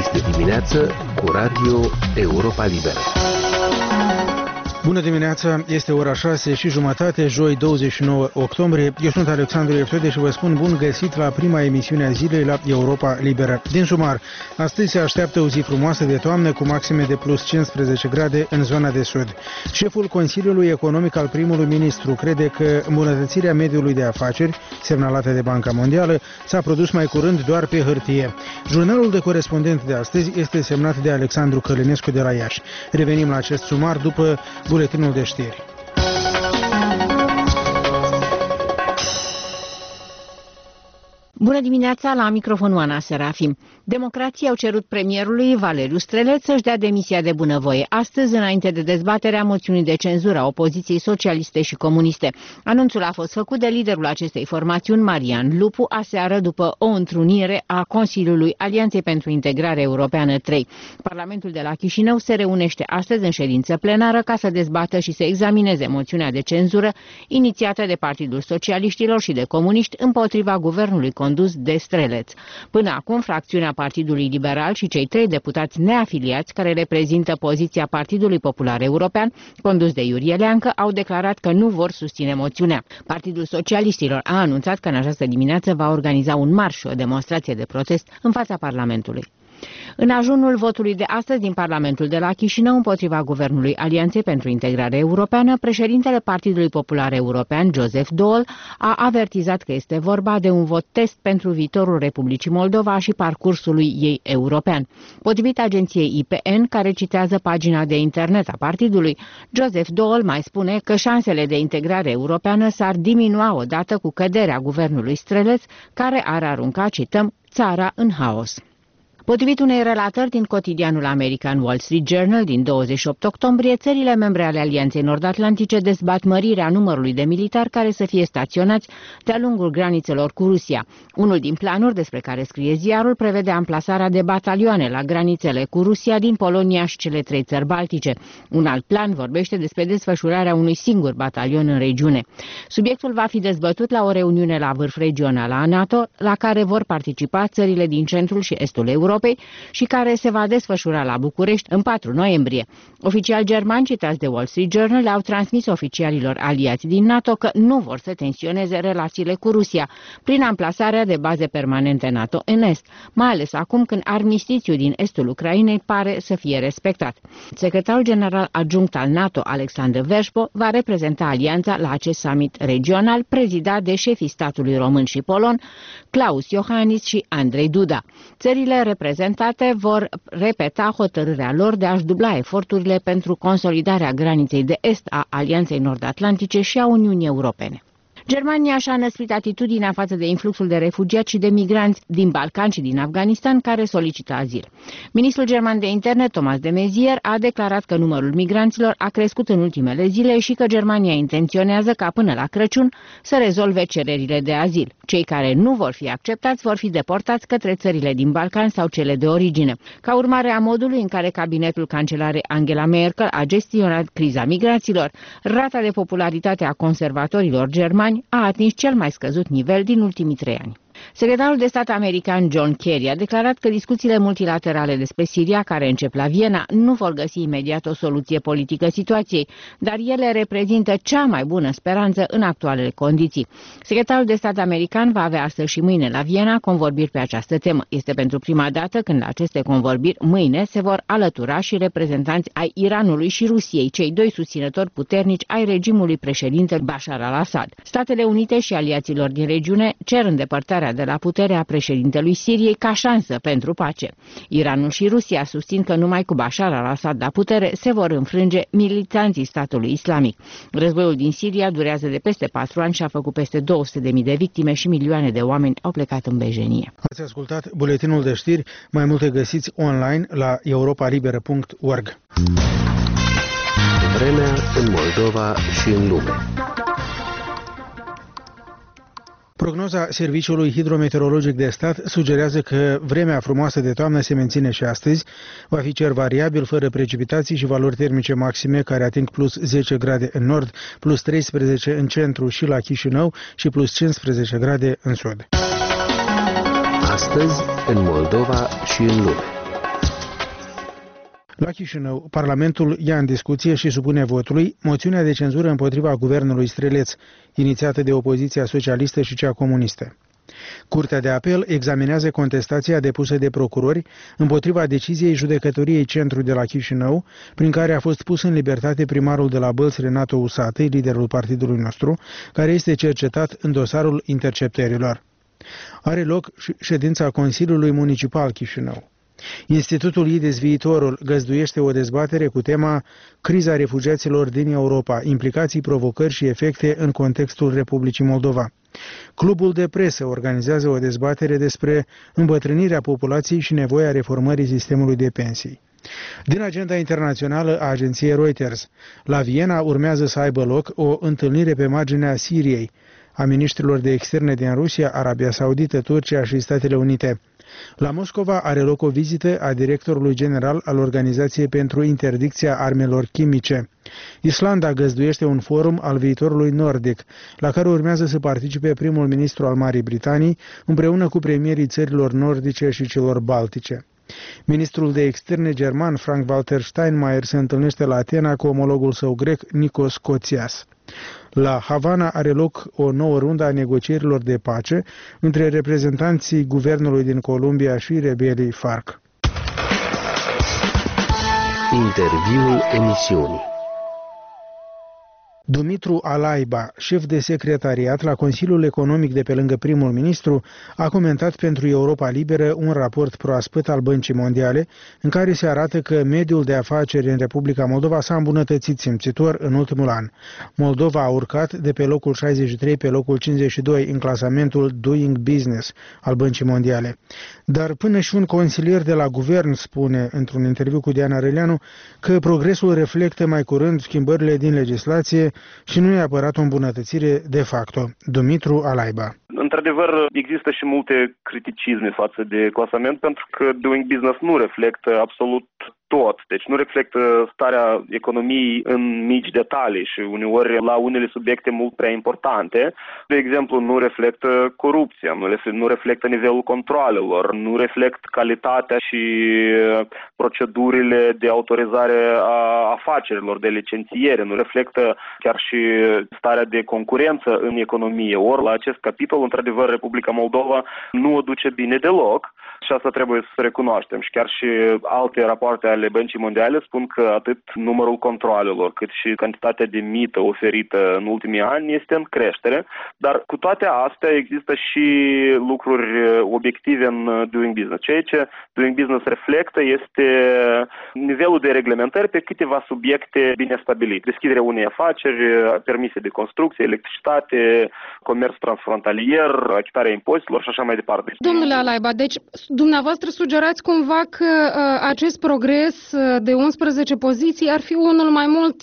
Este dimineață cu Radio Europa Liberă. Bună dimineața, este ora 6:30, joi 29 octombrie. Eu sunt Alexandru Eftode și vă spun bun găsit la prima emisiune a zilei la Europa Liberă. Din sumar, astăzi se așteaptă o zi frumoasă de toamnă cu maxime de plus 15 grade în zona de sud. Șeful Consiliului Economic al primului ministru crede că îmbunătățirea mediului de afaceri, semnalată de Banca Mondială, s-a produs mai curând doar pe hârtie. Jurnalul de corespondent de astăzi este semnat de Alexandru Călinescu de la Iași. Revenim la acest sumar după buletinul de știri. Bună dimineața, la microfonul Ana Serafim. Democrații au cerut premierului Valeriu Streleț să-și dea demisia de bunăvoie astăzi, înainte de dezbaterea moțiunii de cenzură a opoziției socialiste și comuniste. Anunțul a fost făcut de liderul acestei formațiuni, Marian Lupu, aseară după o întrunire a Consiliului Alianței pentru Integrare Europeană 3. Parlamentul de la Chișinău se reunește astăzi în ședință plenară ca să dezbată și să examineze moțiunea de cenzură inițiată de Partidul Socialiștilor și de Comuniști împotriva guvernului condus de Streleț. Până acum, fracțiunea Partidului Liberal și cei 3 deputați neafiliați care reprezintă poziția Partidului Popular European, condus de Iurie Leancă, au declarat că nu vor susține moțiunea. Partidul Socialiștilor a anunțat că în această dimineață va organiza un marș și o demonstrație de protest în fața Parlamentului. În ajunul votului de astăzi din Parlamentul de la Chișinău împotriva guvernului Alianței pentru Integrare Europeană, președintele Partidului Popular European, Joseph Daul, a avertizat că este vorba de un vot test pentru viitorul Republicii Moldova și parcursului ei european. Potrivit agenției IPN, care citează pagina de internet a partidului, Joseph Daul mai spune că șansele de integrare europeană s-ar diminua odată cu căderea guvernului Streleț, care ar arunca, cităm, țara în haos. Potrivit unei relatări din cotidianul american Wall Street Journal din 28 octombrie, țările membre ale Alianței Nord-Atlantice dezbat mărirea numărului de militari care să fie staționați de-a lungul granițelor cu Rusia. Unul din planuri despre care scrie ziarul prevede amplasarea de batalioane la granițele cu Rusia din Polonia și cele 3 țări baltice. Un alt plan vorbește despre desfășurarea unui singur batalion în regiune. Subiectul va fi dezbătut la o reuniune la vârf regional a NATO, la care vor participa țările din centrul și estul Europei și care se va desfășura la București în 4 noiembrie. Oficiali germani citați de Wall Street Journal le-au transmis oficialilor aliați din NATO că nu vor să tensioneze relațiile cu Rusia prin amplasarea de baze permanente NATO în Est, mai ales acum când armistițiul din estul Ucrainei pare să fie respectat. Secretarul general adjunct al NATO, Alexander Versbo, va reprezenta alianța la acest summit regional prezidat de șefii statului român și polon, Klaus Iohannis și Andrei Duda. Țările reprezentate vor repeta hotărârea lor de a-și dubla eforturile pentru consolidarea graniței de est a Alianței Nord-Atlantice și a Uniunii Europene. Germania și-a înăsprit atitudinea față de influxul de refugiați și de migranți din Balcan și din Afganistan care solicită azil. Ministrul german de interne, Thomas de Maizière, a declarat că numărul migranților a crescut în ultimele zile și că Germania intenționează ca până la Crăciun să rezolve cererile de azil. Cei care nu vor fi acceptați vor fi deportați către țările din Balcan sau cele de origine. Ca urmare a modului în care cabinetul cancelarei Angela Merkel a gestionat criza migraților, rata de popularitate a conservatorilor germani a atins cel mai scăzut nivel din ultimii 3 ani. Secretarul de stat american John Kerry a declarat că discuțiile multilaterale despre Siria, care încep la Viena, nu vor găsi imediat o soluție politică situației, dar ele reprezintă cea mai bună speranță în actualele condiții. Secretarul de stat american va avea astăzi și mâine la Viena convorbiri pe această temă. Este pentru prima dată când la aceste convorbiri mâine se vor alătura și reprezentanți ai Iranului și Rusiei, cei 2 susținători puternici ai regimului președinte Bashar al-Assad. Statele Unite și aliaților din regiune cer îndepărtarea de la puterea președintelui Siriei ca șansă pentru pace. Iranul și Rusia susțin că numai cu Bashar al-Assad la putere se vor înfrânge militanții statului islamic. Războiul din Siria durează de peste 4 ani și a făcut peste 200.000 de victime și milioane de oameni au plecat în bejenie. Ați ascultat buletinul de știri, mai multe găsiți online la europalibera.org. Vremea în Moldova și în lume. Prognoza Serviciului Hidrometeorologic de Stat sugerează că vremea frumoasă de toamnă se menține și astăzi. Va fi cer variabil, fără precipitații și valori termice maxime care ating plus 10 grade în nord, plus 13 în centru și la Chișinău și plus 15 grade în sud. Astăzi, în Moldova și în lume. La Chișinău, Parlamentul ia în discuție și supune votului moțiunea de cenzură împotriva guvernului Streleț, inițiată de opoziția socialistă și cea comunistă. Curtea de apel examinează contestația depusă de procurori împotriva deciziei judecătoriei centru de la Chișinău, prin care a fost pus în libertate primarul de la Bălți, Renato Usatăi, liderul partidului nostru, care este cercetat în dosarul interceptărilor. Are loc ședința Consiliului Municipal Chișinău. Institutul IDES Viitorul găzduiește o dezbatere cu tema Criza refugiaților din Europa, implicații, provocări și efecte în contextul Republicii Moldova. Clubul de presă organizează o dezbatere despre îmbătrânirea populației și nevoia reformării sistemului de pensii. Din agenda internațională a agenției Reuters, la Viena urmează să aibă loc o întâlnire pe marginea Siriei, a miniștrilor de externe din Rusia, Arabia Saudită, Turcia și Statele Unite. La Moscova are loc o vizită a directorului general al Organizației pentru Interdicția Armelor Chimice. Islanda găzduiește un forum al viitorului nordic, la care urmează să participe primul ministru al Marii Britanii, împreună cu premierii țărilor nordice și celor baltice. Ministrul de externe german Frank-Walter Steinmeier se întâlnește la Atena cu omologul său grec Nikos Kotzias. La Havana are loc o nouă rundă a negocierilor de pace între reprezentanții guvernului din Columbia și rebelii FARC. Interviul emisiunii. Dumitru Alaiba, șef de secretariat la Consiliul Economic de pe lângă primul ministru, a comentat pentru Europa Liberă un raport proaspăt al Băncii Mondiale, în care se arată că mediul de afaceri în Republica Moldova s-a îmbunătățit simțitor în ultimul an. Moldova a urcat de pe locul 63 pe locul 52 în clasamentul Doing Business al Băncii Mondiale. Dar până și un consilier de la guvern spune, într-un interviu cu Diana Răleanu, că progresul reflectă mai curând schimbările din legislație și nu e neapărat o îmbunătățire de facto. Dumitru Alaiba. Într-adevăr, există și multe criticisme față de clasament, pentru că Doing Business nu reflectă absolut tot. Deci nu reflectă starea economiei în mici detalii și uneori la unele subiecte mult prea importante. De exemplu, nu reflectă corupția, nu reflectă nivelul controalelor, nu reflectă calitatea și procedurile de autorizare a afacerilor, de licențiere, nu reflectă chiar și starea de concurență în economie. Ori la acest capitol, într-adevăr, Republica Moldova nu o duce bine deloc. Și asta trebuie să recunoaștem. Și chiar și alte rapoarte ale Băncii Mondiale spun că atât numărul controalelor, cât și cantitatea de mită oferită în ultimii ani este în creștere. Dar cu toate astea există și lucruri obiective în Doing Business. Ceea ce Doing Business reflectă este nivelul de reglementări pe câteva subiecte bine stabilite. Deschiderea unei afaceri, permise de construcție, electricitate, comerț transfrontalier, achitarea impozitelor și așa mai departe. Domnule Alaiba, deci dumneavoastră sugerați cumva că acest progres de 11 poziții ar fi unul mai mult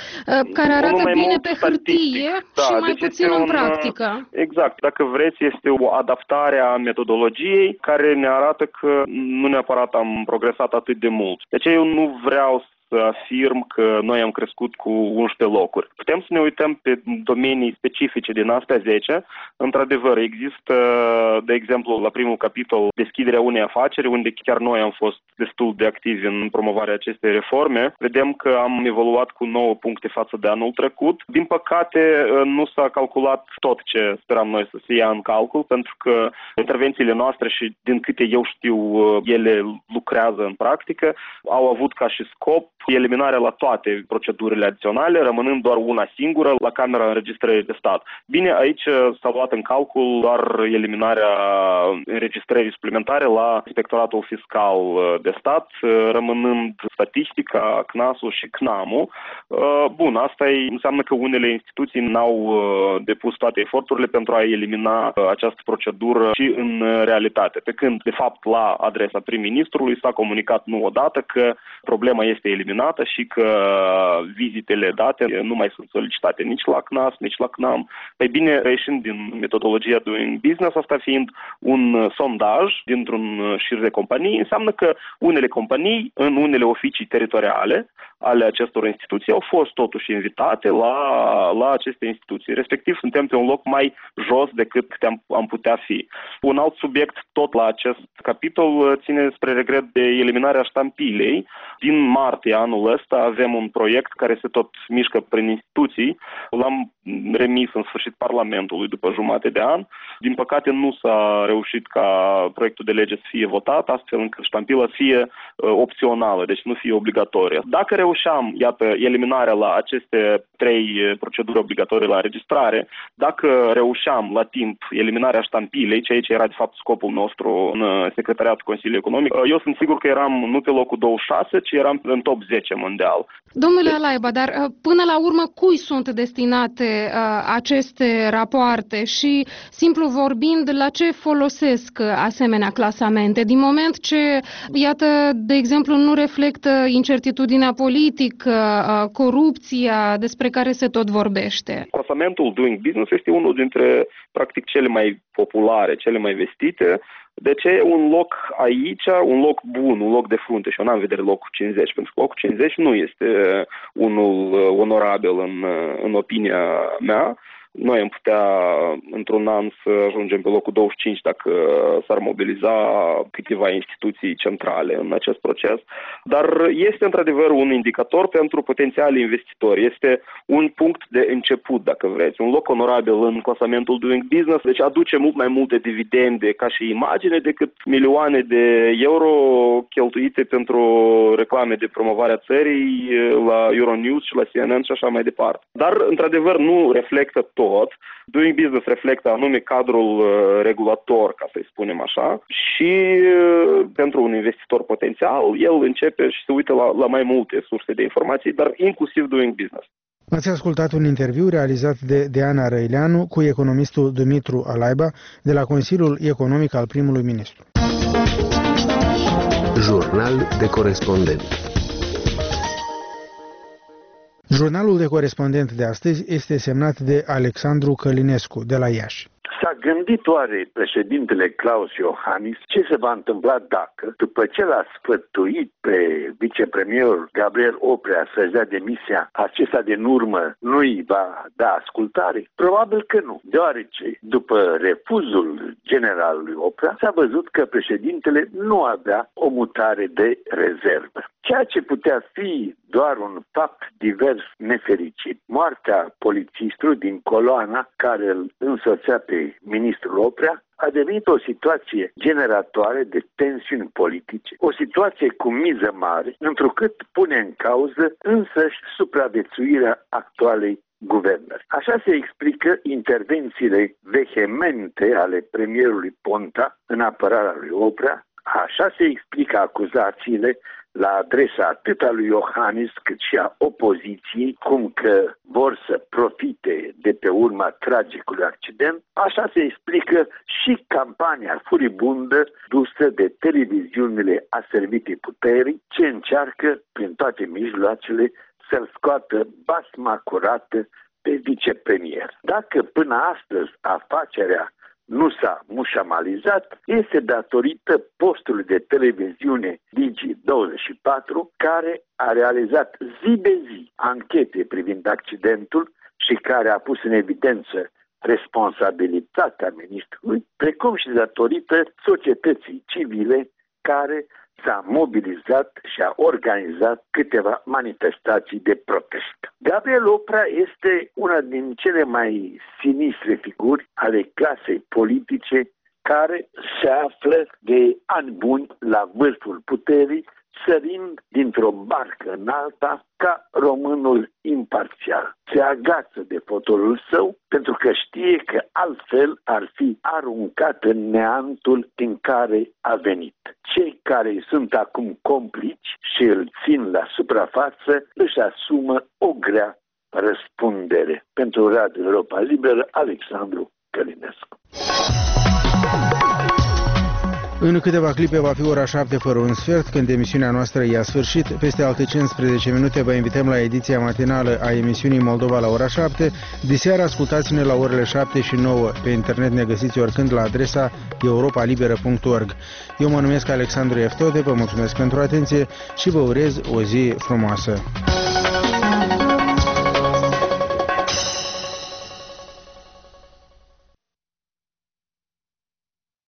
care arată bine pe hârtie și mai puțin în practică. Exact. Dacă vreți, este o adaptare a metodologiei care ne arată că nu neapărat am progresat atât de mult. Deci eu nu vreau să afirm că noi am crescut cu 11 locuri. Putem să ne uităm pe domenii specifice din astea 10. Într-adevăr, există, de exemplu, la primul capitol, deschiderea unei afaceri, unde chiar noi am fost destul de activi în promovarea acestei reforme. Vedem că am evoluat cu 9 puncte față de anul trecut. Din păcate, nu s-a calculat tot ce speram noi să se ia în calcul, pentru că intervențiile noastre și, din câte eu știu, ele lucrează în practică, au avut ca și scop eliminarea la toate procedurile adiționale, rămânând doar una singură la Camera Înregistrării de Stat. Bine, aici s-a luat în calcul doar eliminarea înregistrării suplimentare la Inspectoratul Fiscal de Stat, rămânând statistica, CNAS-ul și CNAM-ul. Bun, asta înseamnă că unele instituții n-au depus toate eforturile pentru a elimina această procedură și în realitate. Pe când, de fapt, la adresa prim-ministrului s-a comunicat nu odată că problema este eliminată și că vizitele date nu mai sunt solicitate nici la CNAS, nici la CNAM. Păi bine, reieșind din metodologia Doing Business, asta fiind un sondaj dintr-un șir de companii, înseamnă că unele companii, în unele oficii teritoriale, ale acestor instituții au fost totuși invitate la aceste instituții. Respectiv, suntem pe un loc mai jos decât am putea fi. Un alt subiect tot la acest capitol ține spre regret de eliminarea ștampilei. Din martie anul ăsta avem un proiect care se tot mișcă prin instituții. L-am remis în sfârșit Parlamentului după jumătate de an. Din păcate nu s-a reușit ca proiectul de lege să fie votat, astfel încât ștampila să fie opțională, deci nu fie obligatorie. Dacă reușeam, iată, eliminarea la aceste 3 proceduri obligatorii la înregistrare, dacă reușeam la timp eliminarea ștampilei, ceea ce era de fapt scopul nostru în Secretariatul Consiliului Economic, eu sunt sigur că eram nu pe locul 26, ci eram în top 10 mondial. Domnule Alaiba, dar până la urmă cui sunt destinate aceste rapoarte și, simplu vorbind, la ce folosesc asemenea clasamente? Din moment ce, iată, de exemplu, nu reflectă incertitudinea politică, corupția despre care se tot vorbește. Clasamentul Doing Business este unul dintre, practic, cele mai populare, cele mai vestite. De ce e un loc aici, un loc bun, un loc de frunte? Și eu n-am în vedere locul 50, pentru că locul 50 nu este unul onorabil în opinia mea. Noi am putea, într-un an, să ajungem pe locul 25 dacă s-ar mobiliza câteva instituții centrale în acest proces. Dar este, într-adevăr, un indicator pentru potențiali investitori. Este un punct de început, dacă vreți. Un loc onorabil în clasamentul Doing Business, deci aduce mult mai multe dividende ca și imagine decât milioane de euro cheltuite pentru reclame de promovare a țării la Euronews și la CNN și așa mai departe. Dar, într-adevăr, nu reflectă tot. Doing Business reflectă anume cadrul regulator, ca să-i spunem așa, și pentru un investitor potențial, el începe și se uită la mai multe surse de informații, dar inclusiv Doing Business. Ați ascultat un interviu realizat de Deana Răileanu cu economistul Dumitru Alaiba de la Consiliul Economic al primului ministru. Jurnal de corespondent. Jurnalul de corespondent de astăzi este semnat de Alexandru Călinescu, de la Iași. S-a gândit oare președintele Klaus Iohannis ce se va întâmpla dacă, după ce l-a sfătuit pe vicepremierul Gabriel Oprea să-și dea demisia, acesta din urmă nu îi va da ascultare? Probabil că nu, deoarece după refuzul generalului Oprea s-a văzut că președintele nu avea o mutare de rezervă. Ceea ce putea fi doar un fapt divers nefericit, moartea polițistului din coloana care îl însoțea pe ministrul Oprea, a devenit o situație generatoare de tensiuni politice, o situație cu miză mare, întrucât pune în cauză însăși supraviețuirea actualei guvernări. Așa se explică intervențiile vehemente ale premierului Ponta în apărarea lui Oprea, așa se explică acuzațiile la adresa atât a lui Iohannis cât și a opoziției, cum că vor să profite de pe urma tragicului accident, așa se explică și campania furibundă dusă de televiziunile aservite puterii, ce încearcă prin toate mijloacele să-l scoată basma curată pe vicepremier. Dacă până astăzi afacerea nu s-a mușamalizat, este datorită postului de televiziune Digi24, care a realizat zi de zi anchete privind accidentul și care a pus în evidență responsabilitatea ministrului, precum și datorită societății civile care s-a mobilizat și a organizat câteva manifestații de protest. Gabriel Oprea este una din cele mai sinistre figuri ale clasei politice care se află de ani buni la vârful puterii, sărind dintr-o barcă în alta ca românul imparțial. Se agață de fotolul său pentru că știe că altfel ar fi aruncat în neantul din care a venit. Cei care sunt acum complici și îl țin la suprafață își asumă o grea răspundere. Pentru Radio Europa Liberă, Alexandru Călinescu. În câteva clipe va fi ora 7 fără un sfert, când emisiunea noastră i-a sfârșit. Peste alte 15 minute vă invităm la ediția matinală a emisiunii Moldova la ora 7. Diseară ascultați-ne la orele 7 și 9. Pe internet ne găsiți oricând la adresa europalibera.org. Eu mă numesc Alexandru Eftode, vă mulțumesc pentru atenție și vă urez o zi frumoasă.